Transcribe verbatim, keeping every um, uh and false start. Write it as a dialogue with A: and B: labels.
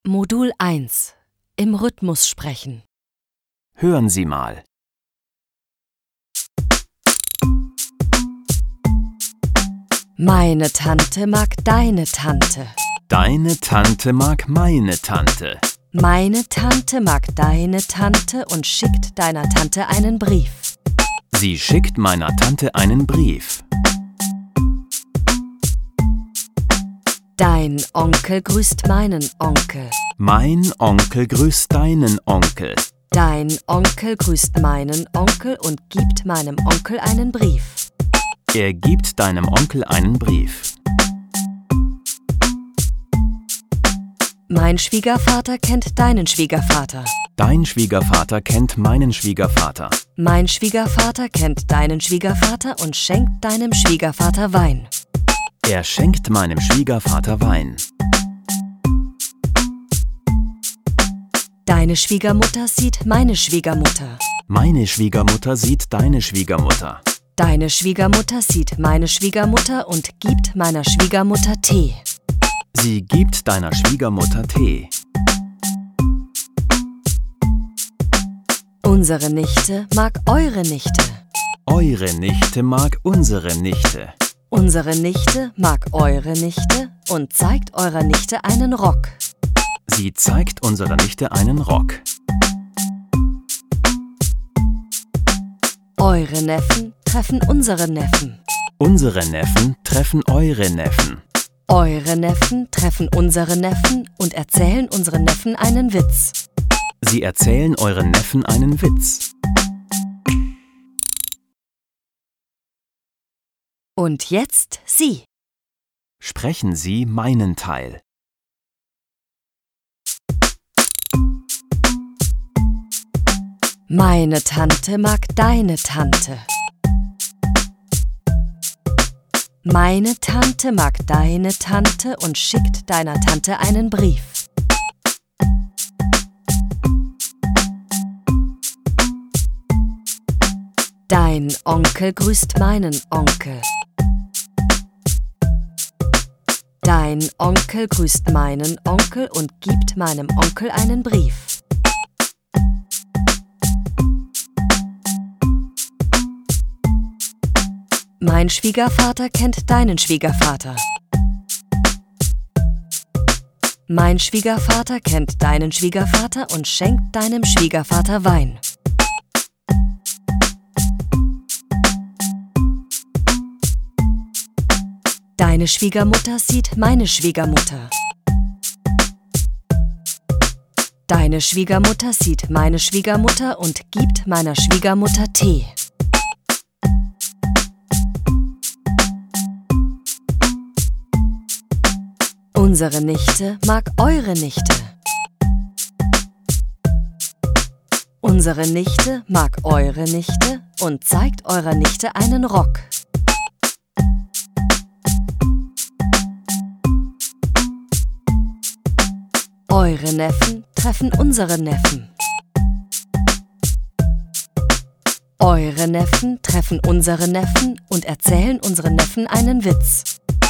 A: Modul eins. Im Rhythmus sprechen.
B: Hören Sie mal.
A: Meine Tante mag deine Tante.
B: Deine Tante mag meine Tante.
A: Meine Tante mag deine Tante und schickt deiner Tante einen Brief.
B: Sie schickt meiner Tante einen Brief.
A: Dein Onkel grüßt meinen Onkel.
B: Mein Onkel grüßt deinen Onkel.
A: Dein Onkel grüßt meinen Onkel und gibt meinem Onkel einen Brief.
B: Er gibt deinem Onkel einen Brief.
A: Mein Schwiegervater kennt deinen Schwiegervater.
B: Dein Schwiegervater kennt meinen Schwiegervater.
A: Mein Schwiegervater kennt deinen Schwiegervater und schenkt deinem Schwiegervater Wein.
B: Er schenkt meinem Schwiegervater Wein.
A: Deine Schwiegermutter sieht meine Schwiegermutter.
B: Meine Schwiegermutter sieht deine Schwiegermutter.
A: Deine Schwiegermutter sieht meine Schwiegermutter und gibt meiner Schwiegermutter Tee.
B: Sie gibt deiner Schwiegermutter Tee.
A: Unsere Nichte mag eure Nichte.
B: Eure Nichte mag unsere Nichte.
A: Unsere Nichte mag eure Nichte und zeigt eurer Nichte einen Rock.
B: Sie zeigt unserer Nichte einen Rock.
A: Eure Neffen treffen unsere Neffen.
B: Unsere Neffen treffen eure Neffen.
A: Eure Neffen treffen unsere Neffen und erzählen unseren Neffen einen Witz.
B: Sie erzählen euren Neffen einen Witz.
A: Und jetzt Sie.
B: Sprechen Sie meinen Teil.
A: Meine Tante mag deine Tante. Meine Tante mag deine Tante und schickt deiner Tante einen Brief. Dein Onkel grüßt meinen Onkel. Dein Onkel grüßt meinen Onkel und gibt meinem Onkel einen Brief. Mein Schwiegervater kennt deinen Schwiegervater. Mein Schwiegervater kennt deinen Schwiegervater und schenkt deinem Schwiegervater Wein. Deine Schwiegermutter sieht meine Schwiegermutter. Deine Schwiegermutter sieht meine Schwiegermutter und gibt meiner Schwiegermutter Tee. Unsere Nichte mag eure Nichte. Unsere Nichte mag eure Nichte und zeigt eurer Nichte einen Rock. Eure Neffen treffen unsere Neffen. Eure Neffen treffen unsere Neffen und erzählen unseren Neffen einen Witz.